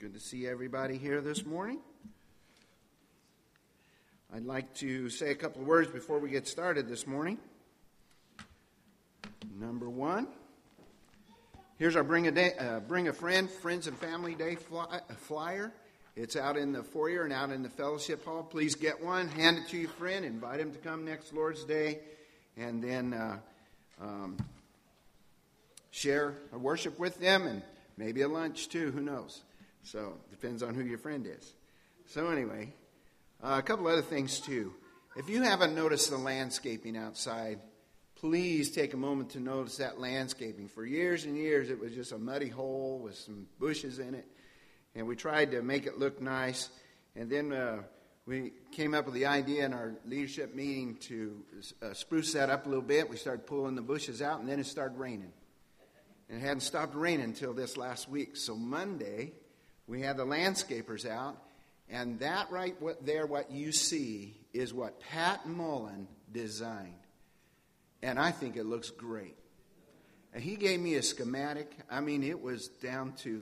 Good to see everybody here this morning. I'd like to say a couple of words before we get started this morning. Number one, here's our Bring a Friend, Friends and Family Day flyer. It's out in the foyer and out in the fellowship hall. Please get one, hand it to your friend, invite him to come next Lord's Day, and then share a worship with them and maybe a lunch too, who knows. So, depends on who your friend is. So anyway, a couple other things too. If you haven't noticed the landscaping outside, please take a moment to notice that landscaping. For years and years, it was just a muddy hole with some bushes in it. And we tried to make it look nice. And then we came up with the idea in our leadership meeting to spruce that up a little bit. We started pulling the bushes out, and then it started raining. And it hadn't stopped raining until this last week. So Monday, we had the landscapers out, and that right there, what you see, is what Pat Mullen designed. And I think it looks great. And he gave me a schematic. I mean, it was down to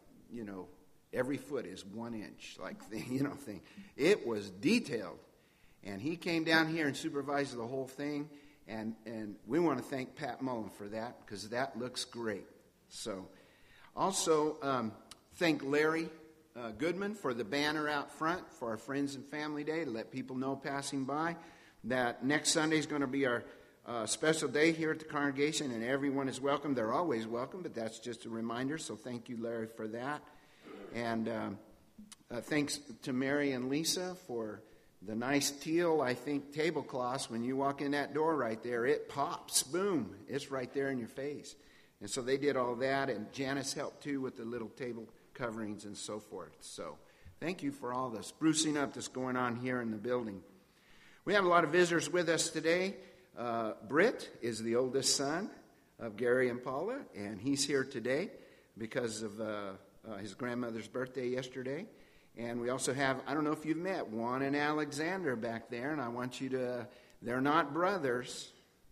every foot is 1 inch, thing. It was detailed. And he came down here and supervised the whole thing. And we want to thank Pat Mullen for that, because that looks great. So, also, thank Larry Goodman for the banner out front for our Friends and Family Day, to let people know passing by that next Sunday is going to be our special day here at the congregation, and everyone is welcome. They're always welcome, but that's just a reminder, so thank you, Larry, for that. And thanks to Mary and Lisa for the nice teal, tablecloths. When you walk in that door right there, it pops, boom, it's right there in your face. And so they did all that, and Janice helped too with the little table coverings and so forth. So thank you for all the sprucing up that's going on here in the building. We have a lot of visitors with us today. Britt is the oldest son of Gary and Paula, and he's here today because of his grandmother's birthday yesterday. And we also have, I don't know if you've met, Juan and Alexander back there, and I want you to, they're not brothers.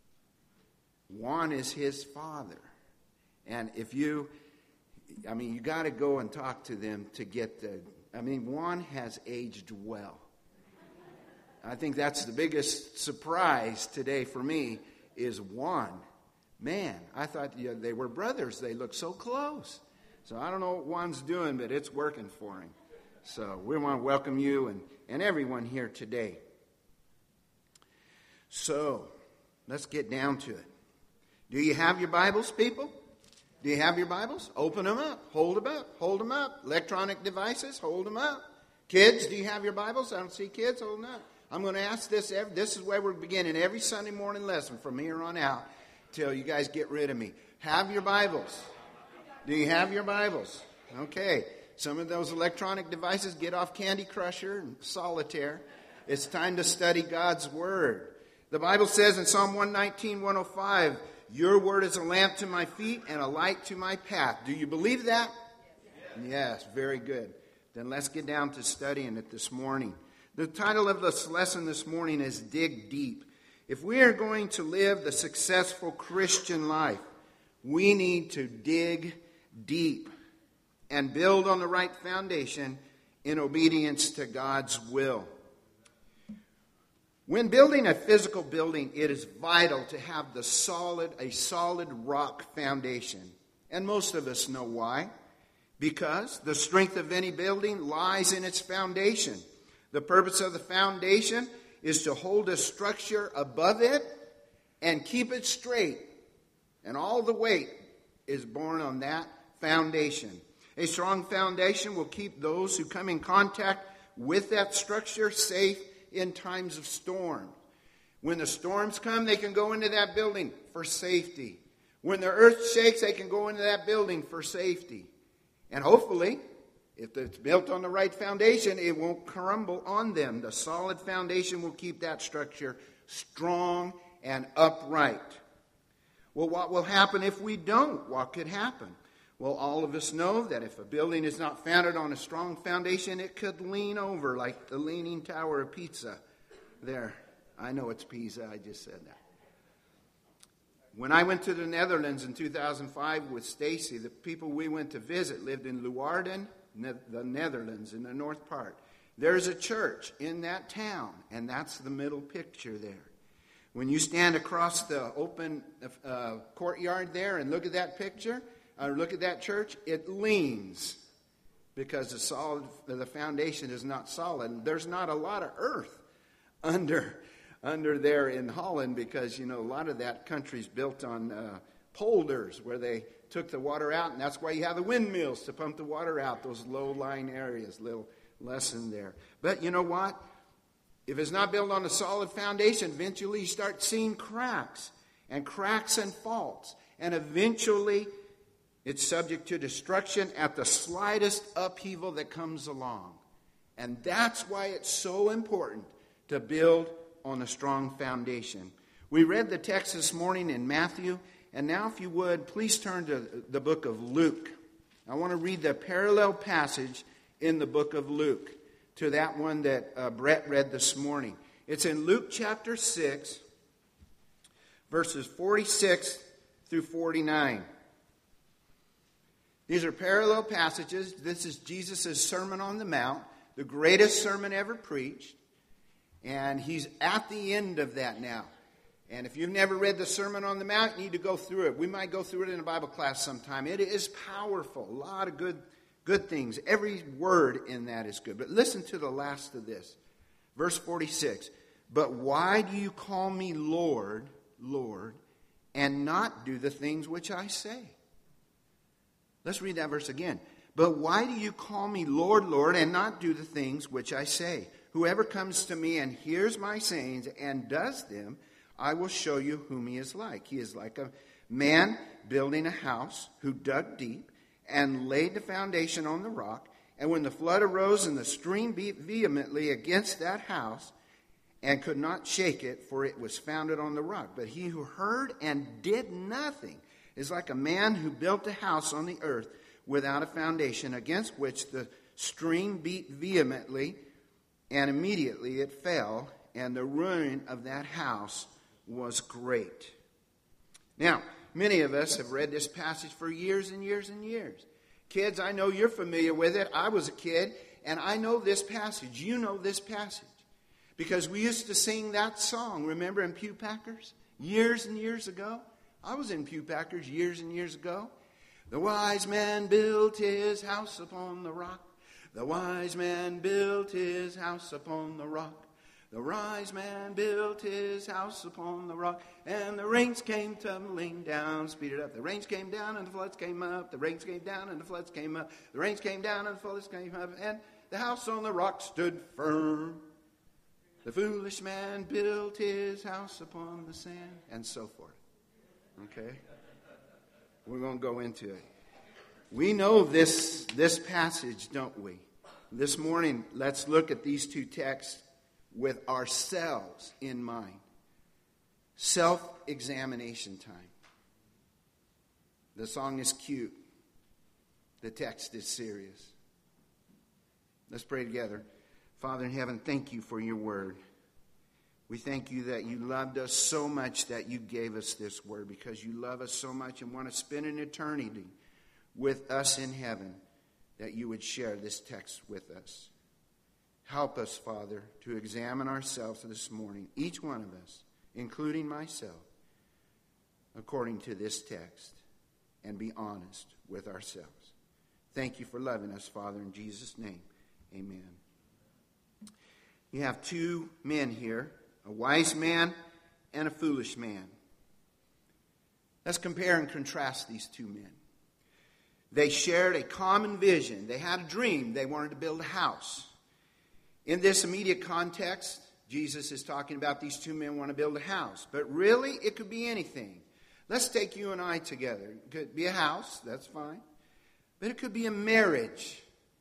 Juan is his father. And if you got to go and talk to them to get Juan has aged well. I think that's the biggest surprise today for me is Juan. Man, I thought they were brothers. They look so close. So I don't know what Juan's doing, but it's working for him. So we want to welcome you and everyone here today. So let's get down to it. Do you have your Bibles, people? Do you have your Bibles? Open them up. Hold them up. Hold them up. Electronic devices, hold them up. Kids, do you have your Bibles? I don't see kids. Hold them up. I'm going to ask this. This is where we're beginning every Sunday morning lesson from here on out till you guys get rid of me. Have your Bibles. Do you have your Bibles? Okay. Some of those electronic devices, get off Candy Crusher and Solitaire. It's time to study God's Word. The Bible says in Psalm 119, 105, your word is a lamp to my feet and a light to my path. Do you believe that? Yes, very good. Then let's get down to studying it this morning. The title of this lesson this morning is Dig Deep. If we are going to live the successful Christian life, we need to dig deep and build on the right foundation in obedience to God's will. When building a physical building, it is vital to have a solid rock foundation. And most of us know why. Because the strength of any building lies in its foundation. The purpose of the foundation is to hold a structure above it and keep it straight. And all the weight is borne on that foundation. A strong foundation will keep those who come in contact with that structure safe in times of storm. When the storms come, they can go into that building for safety. When the earth shakes, they can go into that building for safety. And hopefully, if it's built on the right foundation, it won't crumble on them. The solid foundation will keep that structure strong and upright. Well, what will happen if we don't? What could happen? Well, all of us know that if a building is not founded on a strong foundation, it could lean over like the Leaning Tower of Pisa. There, I know it's Pisa, I just said that. When I went to the Netherlands in 2005 with Stacy, the people we went to visit lived in Leeuwarden the Netherlands, in the north part. There's a church in that town, and that's the middle picture there. When you stand across the open courtyard there and look at that picture, look at that church, it leans because the foundation is not solid. There's not a lot of earth under there in Holland because, a lot of that country's built on polders where they took the water out, and that's why you have the windmills to pump the water out, those low-lying areas. Little lesson there. But you know what? If it's not built on a solid foundation, eventually you start seeing cracks and faults. And eventually it's subject to destruction at the slightest upheaval that comes along. And that's why it's so important to build on a strong foundation. We read the text this morning in Matthew. And now, if you would, please turn to the book of Luke. I want to read the parallel passage in the book of Luke to that one that Brett read this morning. It's in Luke chapter 6, verses 46 through 49. These are parallel passages. This is Jesus' Sermon on the Mount, the greatest sermon ever preached. And he's at the end of that now. And if you've never read the Sermon on the Mount, you need to go through it. We might go through it in a Bible class sometime. It is powerful. A lot of good things. Every word in that is good. But listen to the last of this. Verse 46. But why do you call me Lord, Lord, and not do the things which I say? Let's read that verse again. But why do you call me Lord, Lord, and not do the things which I say? Whoever comes to me and hears my sayings and does them, I will show you whom he is like. He is like a man building a house who dug deep and laid the foundation on the rock. And when the flood arose and the stream beat vehemently against that house and could not shake it, for it was founded on the rock. But he who heard and did nothing is like a man who built a house on the earth without a foundation, against which the stream beat vehemently, and immediately it fell, and the ruin of that house was great. Now, many of us have read this passage for years and years and years. Kids, I know you're familiar with it. I was a kid, and I know this passage. You know this passage. Because we used to sing that song, remember, in Pew Packers? Years and years ago. I was in Pew Packers years and years ago. The wise man built his house upon the rock. The wise man built his house upon the rock. The wise man built his house upon the rock, and the rains came tumbling down. Speed it up. The rains came down and the floods came up. The rains came down and the floods came up. The rains came down and the floods came up, and the house on the rock stood firm. The foolish man built his house upon the sand, and so forth. Okay? We're going to go into it. We know this passage, don't we? This morning, let's look at these two texts with ourselves in mind. Self-examination time. The song is cute. The text is serious. Let's pray together. Father in heaven, thank you for your word. We thank you that you loved us so much that you gave us this word, because you love us so much and want to spend an eternity with us in heaven, that you would share this text with us. Help us, Father, to examine ourselves this morning, each one of us, including myself, according to this text, and be honest with ourselves. Thank you for loving us, Father, in Jesus' name. Amen. You have two men here, a wise man and a foolish man. Let's compare and contrast these two men. They shared a common vision. They had a dream. They wanted to build a house. In this immediate context, Jesus is talking about these two men want to build a house. But really, it could be anything. Let's take you and I together. It could be a house, that's fine. But it could be a marriage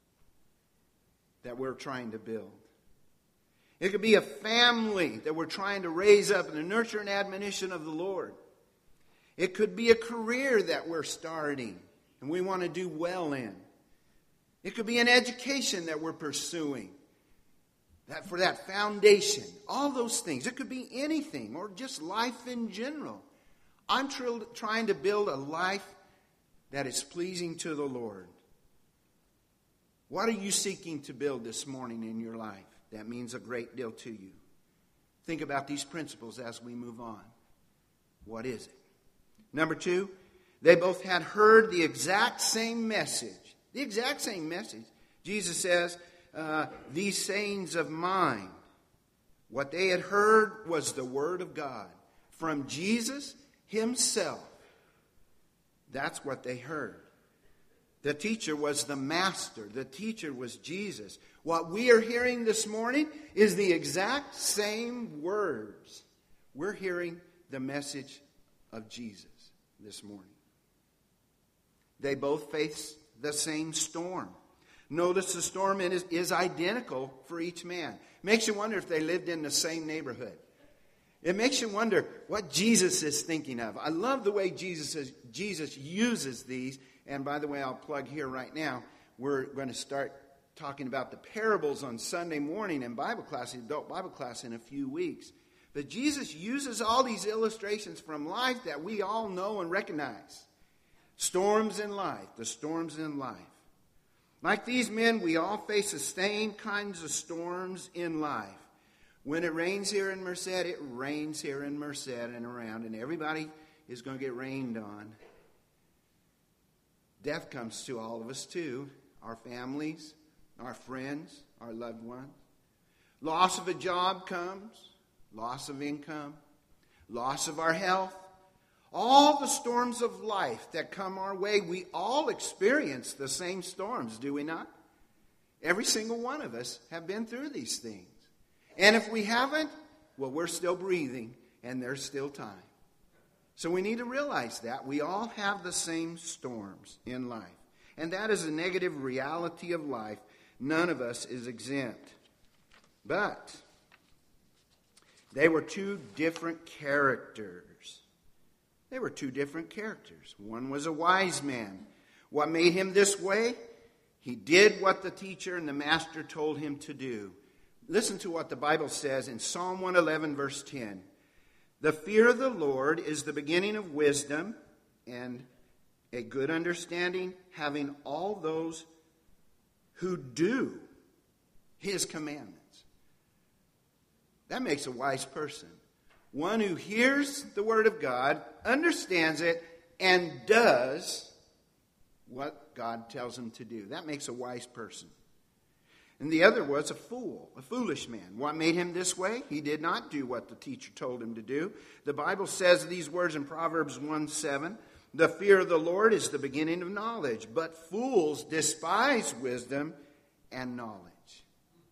that we're trying to build. It could be a family that we're trying to raise up in the nurture and admonition of the Lord. It could be a career that we're starting and we want to do well in. It could be an education that we're pursuing. For that foundation, all those things. It could be anything, or just life in general. I'm trying to build a life that is pleasing to the Lord. What are you seeking to build this morning in your life? That means a great deal to you. Think about these principles as we move on. What is it? Number 2, they both had heard the exact same message. The exact same message. Jesus says, these sayings of mine. What they had heard was the Word of God from Jesus himself. That's what they heard. The teacher was the Master. The teacher was Jesus. What we are hearing this morning is the exact same words. We're hearing the message of Jesus this morning. They both face the same storm. Notice the storm is identical for each man. Makes you wonder if they lived in the same neighborhood. It makes you wonder what Jesus is thinking of. I love the way Jesus uses these. And by the way, I'll plug here right now. We're going to start talking about the parables on Sunday morning in Bible class, adult Bible class, in a few weeks. But Jesus uses all these illustrations from life that we all know and recognize. Storms in life, the storms in life. Like these men, we all face the same kinds of storms in life. When it rains here in Merced, it rains here in Merced and around, and everybody is going to get rained on. Death comes to all of us too, our families, our friends, our loved ones. Loss of a job comes, loss of income, loss of our health. All the storms of life that come our way, we all experience the same storms, do we not? Every single one of us have been through these things. And if we haven't, well, we're still breathing and there's still time. So we need to realize that. We all have the same storms in life. And that is a negative reality of life. None of us is exempt. But they were two different characters. They were two different characters. One was a wise man. What made him this way? He did what the teacher and the master told him to do. Listen to what the Bible says in Psalm 111, verse 10. The fear of the Lord is the beginning of wisdom, and a good understanding, having all those who do his commandments. That makes a wise person. One who hears the word of God, understands it, and does what God tells him to do. That makes a wise person. And the other was a fool, a foolish man. What made him this way? He did not do what the teacher told him to do. The Bible says these words in Proverbs 1:7. The fear of the Lord is the beginning of knowledge, but fools despise wisdom and knowledge.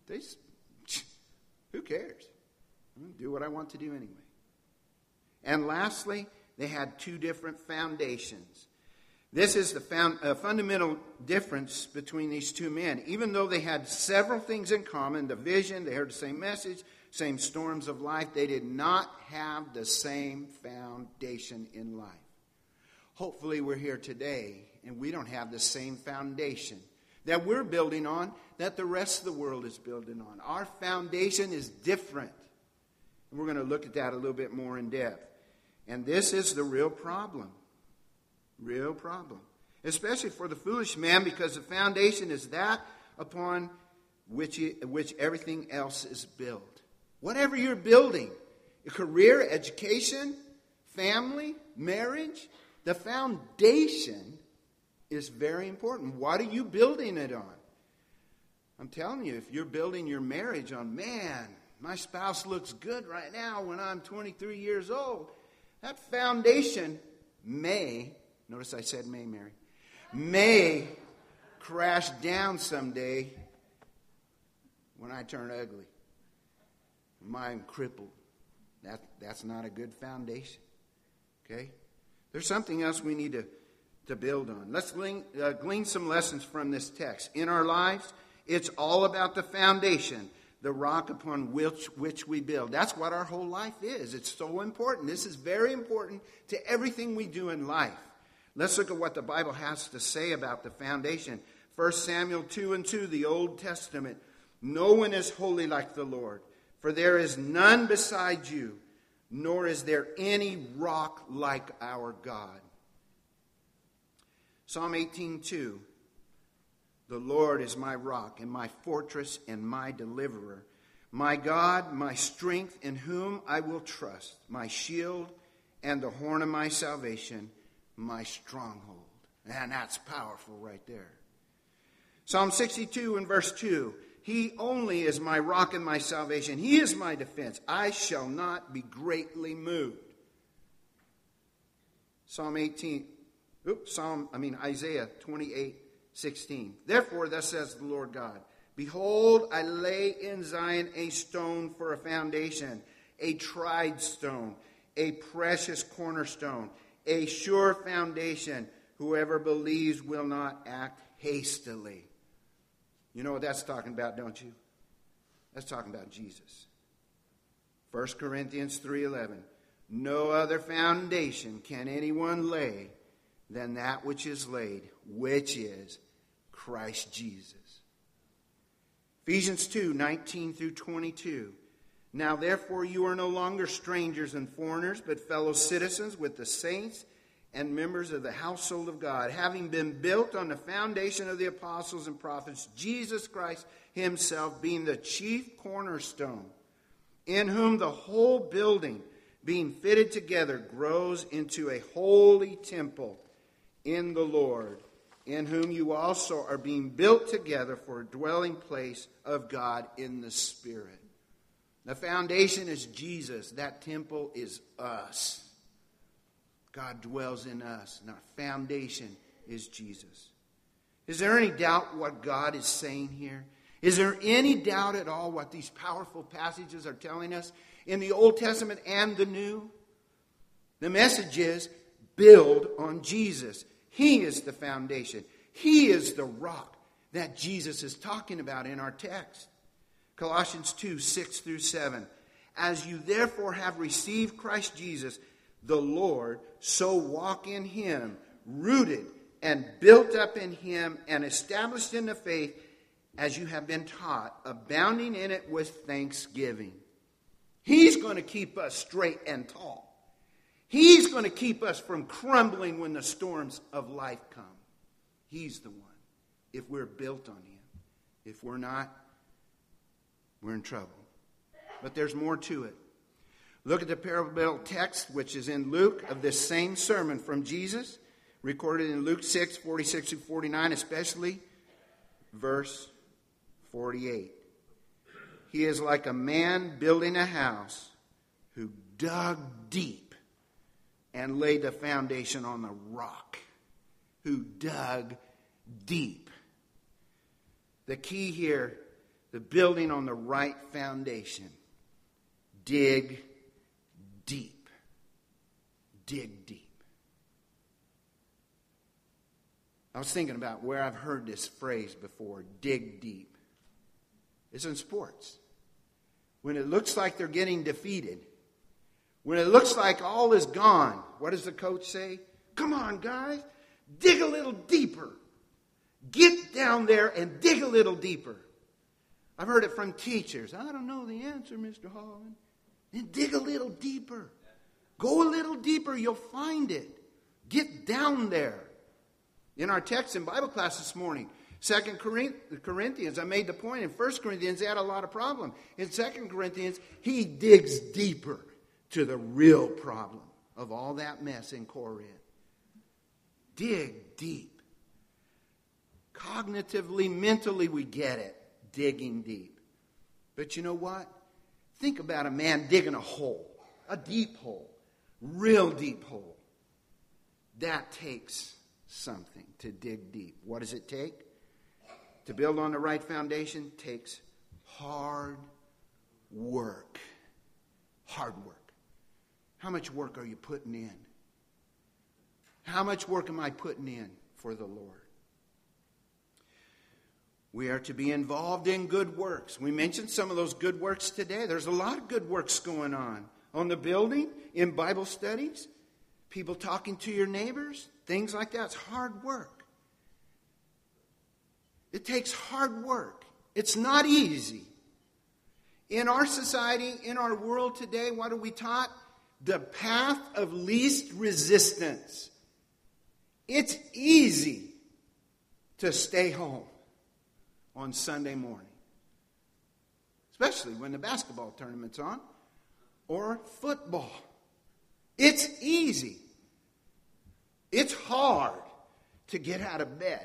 Who cares? I'll do what I want to do anyway. And lastly, they had two different foundations. This is the fundamental difference between these two men. Even though they had several things in common, the vision, they heard the same message, same storms of life, they did not have the same foundation in life. Hopefully we're here today and we don't have the same foundation that we're building on that the rest of the world is building on. Our foundation is different. And we're going to look at that a little bit more in depth. And this is the real problem. Real problem. Especially for the foolish man, because the foundation is that upon which everything else is built. Whatever you're building, a career, education, family, marriage, the foundation is very important. What are you building it on? I'm telling you, if you're building your marriage on, man, my spouse looks good right now when I'm 23 years old, that foundation may, notice I said may, Mary, may crash down someday when I turn ugly. I'm crippled. That's not a good foundation. Okay? There's something else we need to build on. Let's glean some lessons from this text. In our lives, it's all about the foundation, the rock upon which we build. That's what our whole life is. It's so important. This is very important to everything we do in life. Let's look at what the Bible has to say about the foundation. 1 Samuel 2:2, the Old Testament. No one is holy like the Lord, for there is none beside you, nor is there any rock like our God. Psalm 18:2. The Lord is my rock and my fortress and my deliverer. My God, my strength, in whom I will trust, my shield and the horn of my salvation, my stronghold. And that's powerful right there. Psalm 62 and verse 2. He only is my rock and my salvation. He is my defense. I shall not be greatly moved. Isaiah 28:16. Therefore, thus says the Lord God, behold, I lay in Zion a stone for a foundation, a tried stone, a precious cornerstone, a sure foundation. Whoever believes will not act hastily. You know what that's talking about, don't you? That's talking about Jesus. 1 Corinthians 3:11. No other foundation can anyone lay than that which is laid, which is Christ Jesus. Ephesians 2:19 through 22. Now therefore you are no longer strangers and foreigners, but fellow citizens with the saints and members of the household of God, having been built on the foundation of the apostles and prophets, Jesus Christ himself being the chief cornerstone, in whom the whole building, being fitted together, grows into a holy temple in the Lord, in whom you also are being built together for a dwelling place of God in the Spirit. The foundation is Jesus. That temple is us. God dwells in us, and our foundation is Jesus. Is there any doubt what God is saying here? Is there any doubt at all what these powerful passages are telling us in the Old Testament and the New? The message is, build on Jesus. He is the foundation. He is the rock that Jesus is talking about in our text. Colossians 2:6 through 7. As you therefore have received Christ Jesus, the Lord, so walk in him, rooted and built up in him and established in the faith as you have been taught, abounding in it with thanksgiving. He's going to keep us straight and tall. He's going to keep us from crumbling when the storms of life come. He's the one. If we're built on him. If we're not, we're in trouble. But there's more to it. Look at the parable text, which is in Luke, of this same sermon from Jesus, recorded in Luke 6:46-49, especially verse 48. He is like a man building a house who dug deep and laid the foundation on the rock. Who dug deep. The key here, the building on the right foundation. Dig deep. Dig deep. I was thinking about where I've heard this phrase before, dig deep. It's in sports. When it looks like they're getting defeated, when it looks like all is gone, what does the coach say? Come on, guys, dig a little deeper. Get down there and dig a little deeper. I've heard it from teachers. I don't know the answer, Mr. Holland. Then dig a little deeper. Go a little deeper, you'll find it. Get down there. In our text in Bible class this morning, 2 Corinthians, I made the point in 1 Corinthians, they had a lot of problem. In 2 Corinthians, he digs deeper to the real problem of all that mess in Corinth. Dig deep. Cognitively, mentally, we get it. Digging deep. But you know what? Think about a man digging a hole. A deep hole. Real deep hole. That takes something to dig deep. What does it take? To build on the right foundation takes hard work. Hard work. How much work are you putting in? How much work am I putting in for the Lord? We are to be involved in good works. We mentioned some of those good works today. There's a lot of good works going on the building, in Bible studies, people talking to your neighbors, things like that. It's hard work. It takes hard work. It's not easy. In our society, in our world today, what are we taught? The path of least resistance. It's easy to stay home. on Sunday morning. Especially when the basketball tournament's on or football. It's easy. It's hard to get out of bed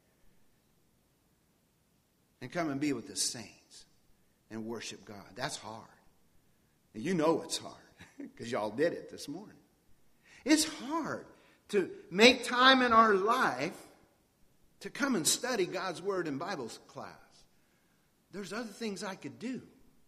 and come and be with the saints and worship God. That's hard. And you know it's hard because y'all did it this morning. It's hard to make time in our life to come and study God's Word in Bible class. There's other things I could do.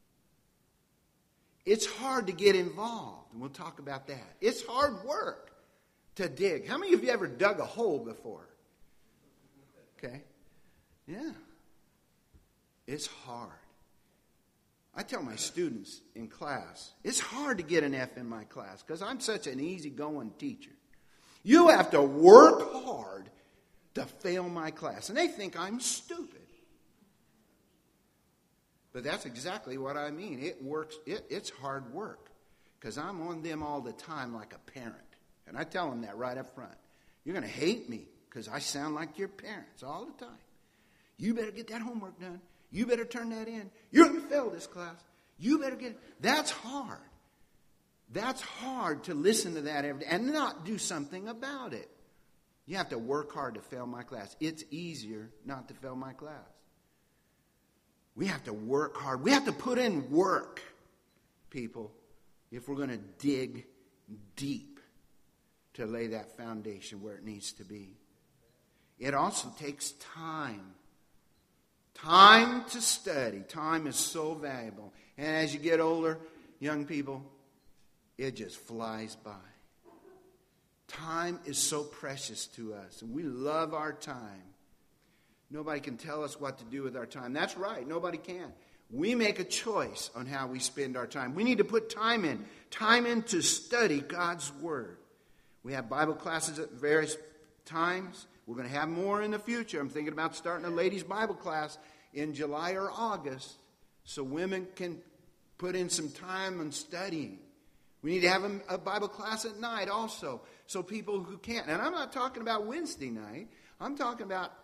It's hard to get involved, and we'll talk about that. It's hard work to dig. How many of you ever dug a hole before? Okay. Yeah. It's hard. I tell my students in class, it's hard to get an F in my class because I'm such an easygoing teacher. You have to work hard to fail my class. And they think I'm stupid. But that's exactly what I mean. It works. It's hard work because I'm on them all the time like a parent. And I tell them that right up front. You're going to hate me because I sound like your parents all the time. You better get that homework done. You better turn that in. You're going to fail this class. You better get it. That's hard. That's hard to listen to that every day and not do something about it. You have to work hard to fail my class. It's easier not to fail my class. We have to work hard. We have to put in work, people, if we're going to dig deep to lay that foundation where it needs to be. It also takes time. Time to study. Time is so valuable. And as you get older, young people, it just flies by. Time is so precious to us, and we love our time. Nobody can tell us what to do with our time. That's right, nobody can. We make a choice on how we spend our time. We need to put time in to study God's Word. We have Bible classes at various times. We're going to have more in the future. I'm thinking about starting a ladies' Bible class in July or August so women can put in some time on studying. We need to have a Bible class at night also so people who can't. And I'm not talking about Wednesday night. I'm talking about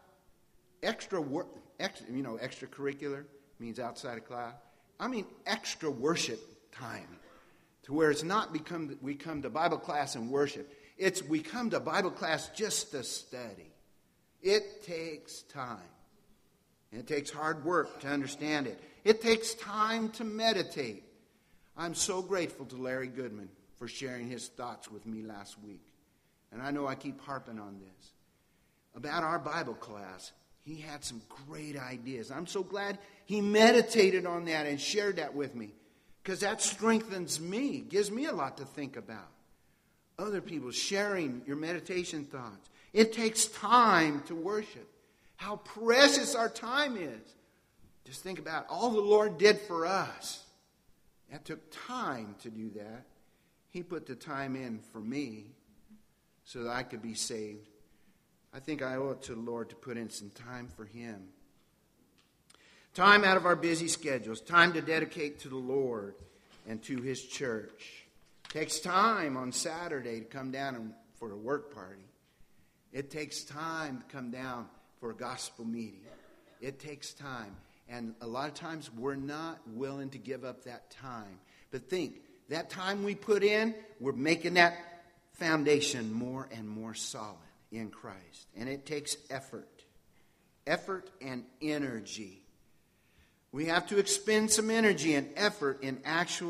extracurricular means outside of class. I mean extra worship time to where it's not we come to Bible class and worship. It's we come to Bible class just to study. It takes time. And it takes hard work to understand it. It takes time to meditate. I'm so grateful to Larry Goodman for sharing his thoughts with me last week. And I know I keep harping on this. About our Bible class, he had some great ideas. I'm so glad he meditated on that and shared that with me. Because that strengthens me, gives me a lot to think about. Other people sharing your meditation thoughts. It takes time to worship. How precious our time is. Just think about all the Lord did for us. That took time to do that. He put the time in for me so that I could be saved. I think I owe it to the Lord to put in some time for Him. Time out of our busy schedules. Time to dedicate to the Lord and to His church. It takes time on Saturday to come down for a work party. It takes time to come down for a gospel meeting. It takes time. And a lot of times we're not willing to give up that time. But think, that time we put in, we're making that foundation more and more solid in Christ. And it takes effort. Effort and energy. We have to expend some energy and effort in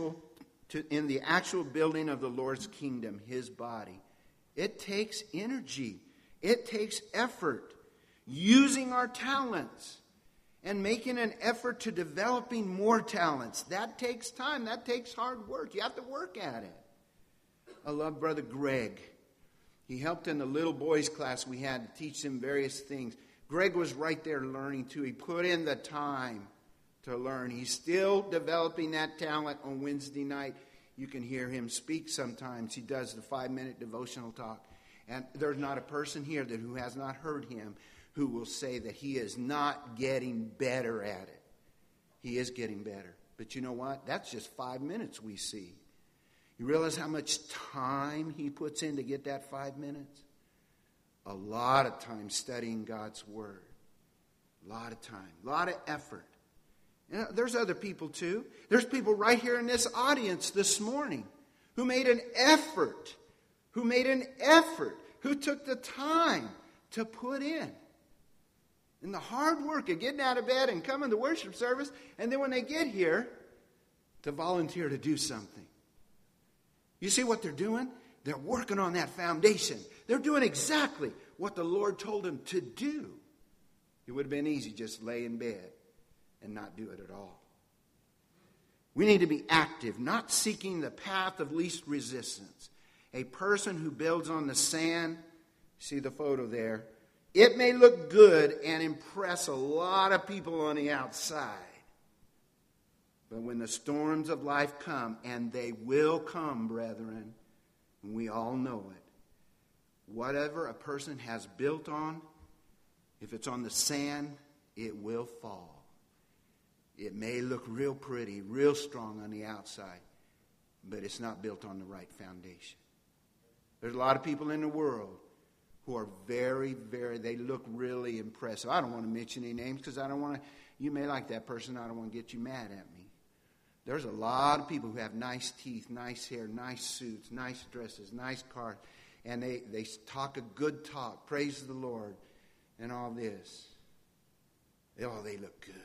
the actual building of the Lord's kingdom, His body. It takes energy. It takes effort. Using our talents and making an effort to developing more talents. That takes time. That takes hard work. You have to work at it. I love Brother Greg. He helped in the little boys class we had to teach them various things. Greg was right there learning too. He put in the time to learn. He's still developing that talent on Wednesday night. You can hear him speak sometimes. He does the 5-minute devotional talk. And there's not a person here who has not heard him who will say that he is not getting better at it. He is getting better. But you know what? That's just 5 minutes we see. You realize how much time he puts in to get that 5 minutes? A lot of time studying God's Word. A lot of time, a lot of effort. You know, there's other people too. There's people right here in this audience this morning who made an effort, who took the time to put in the hard work of getting out of bed and coming to worship service, and then when they get here, to volunteer to do something. You see what they're doing? They're working on that foundation. They're doing exactly what the Lord told them to do. It would have been easy just lay in bed and not do it at all. We need to be active, not seeking the path of least resistance. A person who builds on the sand, see the photo there, it may look good and impress a lot of people on the outside. But when the storms of life come, and they will come, brethren, and we all know it, whatever a person has built on, if it's on the sand, it will fall. It may look real pretty, real strong on the outside, but it's not built on the right foundation. There's a lot of people in the world who are very, they look really impressive. I don't want to mention any names because I don't want to, you may like that person, I don't want to get you mad at me. There's a lot of people who have nice teeth, nice hair, nice suits, nice dresses, nice cars, and they talk a good talk, praise the Lord, and all this. Oh, they look good.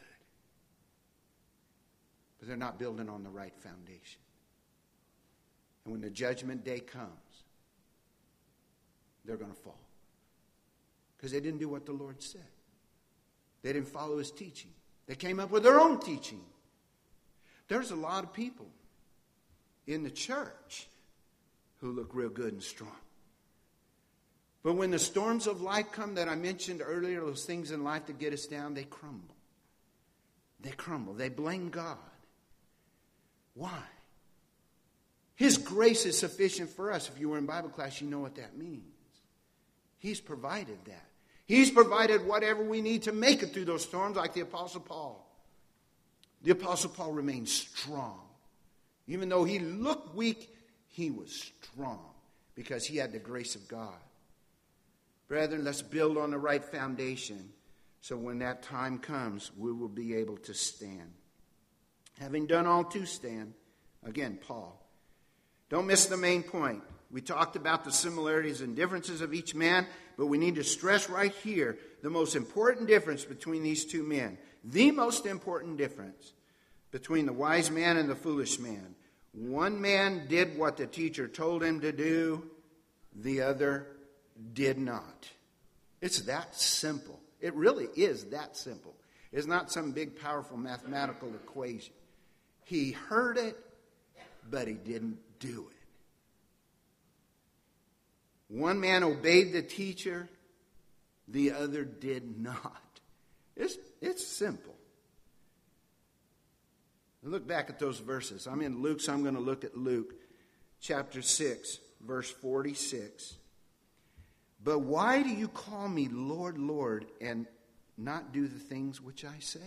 But they're not building on the right foundation. And when the judgment day comes, they're going to fall. Because they didn't do what the Lord said. They didn't follow His teaching. They came up with their own teaching. There's a lot of people in the church who look real good and strong. But when the storms of life come that I mentioned earlier, those things in life that get us down, they crumble. They crumble. They blame God. Why? His grace is sufficient for us. If you were in Bible class, you know what that means. He's provided that. He's provided whatever we need to make it through those storms, like the Apostle Paul. The Apostle Paul remained strong. Even though he looked weak, he was strong because he had the grace of God. Brethren, let's build on the right foundation so when that time comes, we will be able to stand. Having done all to stand, again, Paul. Don't miss the main point. We talked about the similarities and differences of each man, but we need to stress right here the most important difference between these two men. The most important difference between the wise man and the foolish man. One man did what the teacher told him to do. The other did not. It's that simple. It really is that simple. It's not some big, powerful mathematical equation. He heard it, but he didn't do it. One man obeyed the teacher, the other did not. It's simple. Look back at those verses. I'm in Luke, so I'm going to look at Luke chapter 6, verse 46. But why do you call me Lord, Lord, and not do the things which I say?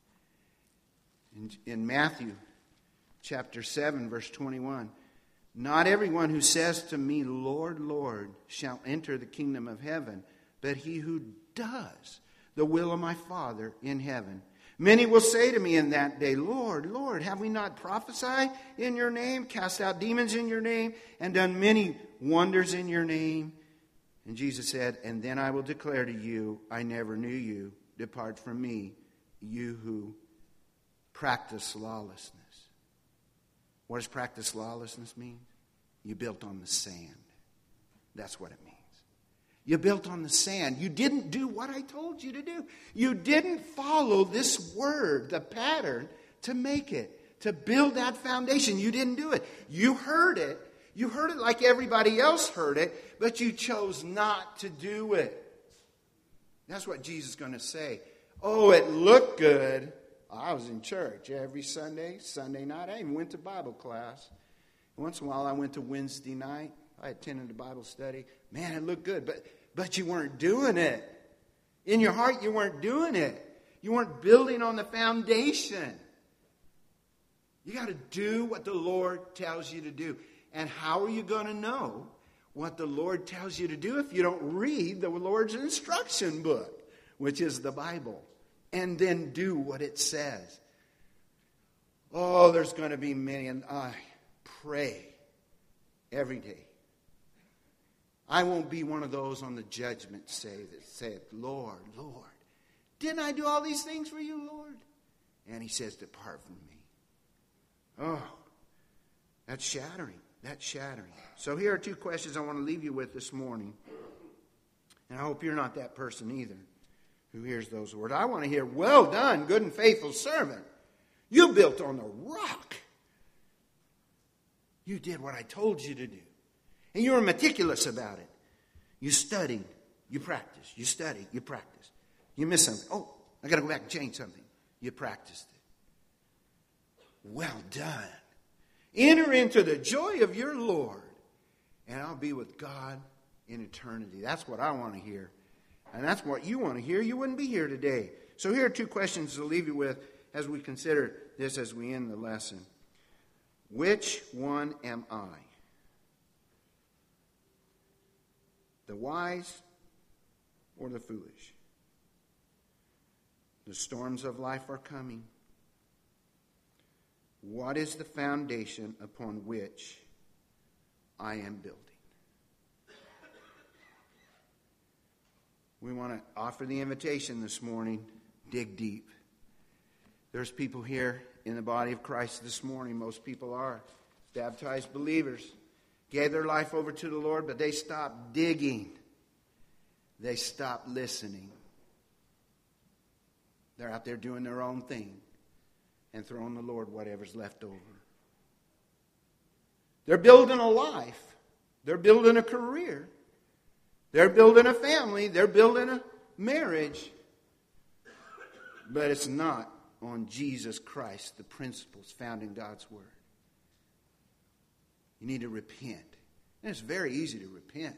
In Matthew chapter 7, verse 21, not everyone who says to me, Lord, Lord, shall enter the kingdom of heaven, but he who does the will of my Father in heaven. Many will say to me in that day, Lord, Lord, have we not prophesied in your name, cast out demons in your name, and done many wonders in your name? And Jesus said, and then I will declare to you, I never knew you. Depart from me, you who practice lawlessness. What does practice lawlessness mean? You built on the sand. That's what it means. You built on the sand. You didn't do what I told you to do. You didn't follow this word, the pattern, to make it, to build that foundation. You didn't do it. You heard it. You heard it like everybody else heard it, but you chose not to do it. That's what Jesus is going to say. Oh, it looked good. I was in church every Sunday night. I even went to Bible class. Once in a while I went to Wednesday night. I attended a Bible study. Man, it looked good, but you weren't doing it. In your heart, you weren't doing it. You weren't building on the foundation. You got to do what the Lord tells you to do. And how are you going to know what the Lord tells you to do if you don't read the Lord's instruction book, which is the Bible? and then do what it says. Oh, there's going to be many, and I pray every day. I won't be one of those on the judgment day that said, Lord, Lord, didn't I do all these things for you, Lord? And he says, depart from me. Oh, that's shattering. That's shattering. So here are two questions I want to leave you with this morning. And I hope you're not that person either who hears those words. I want to hear, well done, good and faithful servant. You built on the rock. You did what I told you to do. And you were meticulous about it. You studied, you practiced. You studied, you practiced. You missed something. Oh, I got to go back and change something. You practiced it. Well done. Enter into the joy of your Lord, and I'll be with God in eternity. That's what I want to hear. And that's what you want to hear. You wouldn't be here today. So here are two questions to leave you with as we consider this as we end the lesson. Which one am I? The wise or the foolish? The storms of life are coming. What is the foundation upon which I am building? We want to offer the invitation this morning. Dig deep. There's people here in the body of Christ this morning. Most people are baptized believers. Gave their life over to the Lord, but they stopped digging. They stopped listening. They're out there doing their own thing and throwing the Lord whatever's left over. They're building a life. They're building a career. They're building a family. They're building a marriage. But it's not on Jesus Christ, the principles found in God's Word. You need to repent. And it's very easy to repent.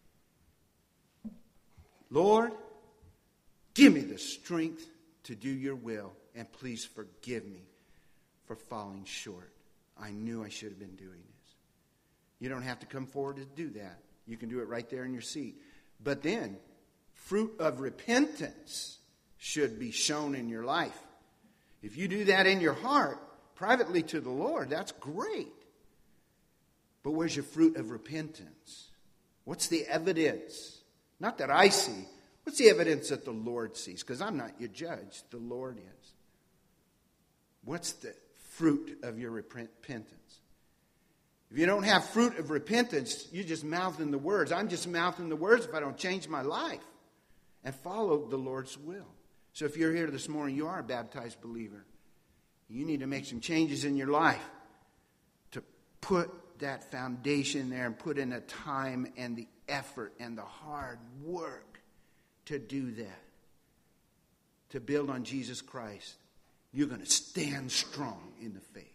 Lord, give me the strength to do your will, and please forgive me for falling short. I knew I should have been doing this. You don't have to come forward to do that. You can do it right there in your seat. But then, fruit of repentance should be shown in your life. If you do that in your heart, privately to the Lord, that's great. But where's your fruit of repentance? What's the evidence? Not that I see. What's the evidence that the Lord sees? Because I'm not your judge. The Lord is. What's the fruit of your repentance? If you don't have fruit of repentance, you're just mouthing the words. I'm just mouthing the words if I don't change my life and follow the Lord's will. So if you're here this morning, you are a baptized believer. You need to make some changes in your life to put that foundation there and put in the time and the effort and the hard work to do that. To build on Jesus Christ. You're going to stand strong in the faith.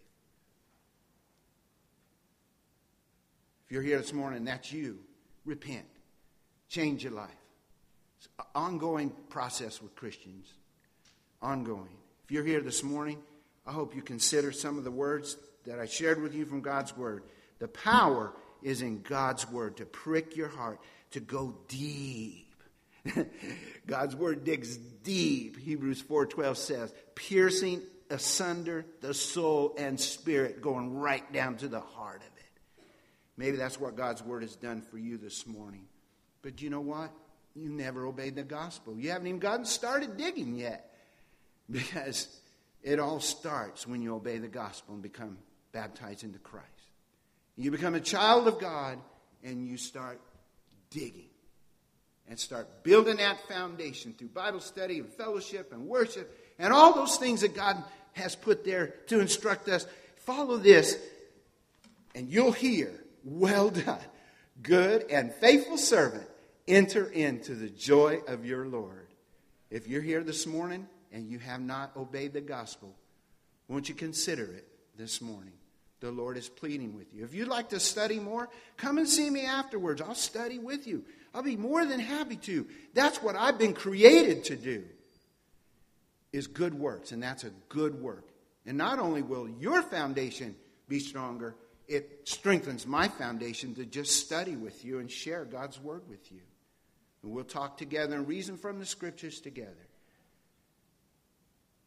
If you're here this morning, that's you. Repent. Change your life. It's an ongoing process with Christians. Ongoing. If you're here this morning, I hope you consider some of the words that I shared with you from God's Word. The power is in God's Word to prick your heart, to go deep. God's Word digs deep. Hebrews 4:12 says, piercing asunder the soul and spirit, going right down to the heart of it. Maybe that's what God's Word has done for you this morning. But you know what? You never obeyed the gospel. You haven't even gotten started digging yet. Because it all starts when you obey the gospel and become baptized into Christ. You become a child of God and you start digging. And start building that foundation through Bible study and fellowship and worship. And all those things that God has put there to instruct us. Follow this and you'll hear, well done, good and faithful servant. Enter into the joy of your Lord. If you're here this morning and you have not obeyed the gospel, won't you consider it this morning? The Lord is pleading with you. If you'd like to study more, come and see me afterwards. I'll study with you. I'll be more than happy to. That's what I've been created to do, is good works. And that's a good work. And not only will your foundation be stronger, it strengthens my foundation to just study with you and share God's Word with you. And we'll talk together and reason from the Scriptures together.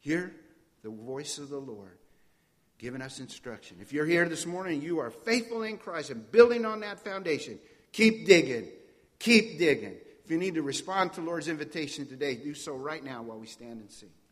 Hear the voice of the Lord giving us instruction. If you're here this morning and you are faithful in Christ and building on that foundation, keep digging. Keep digging. If you need to respond to the Lord's invitation today, do so right now while we stand and sing.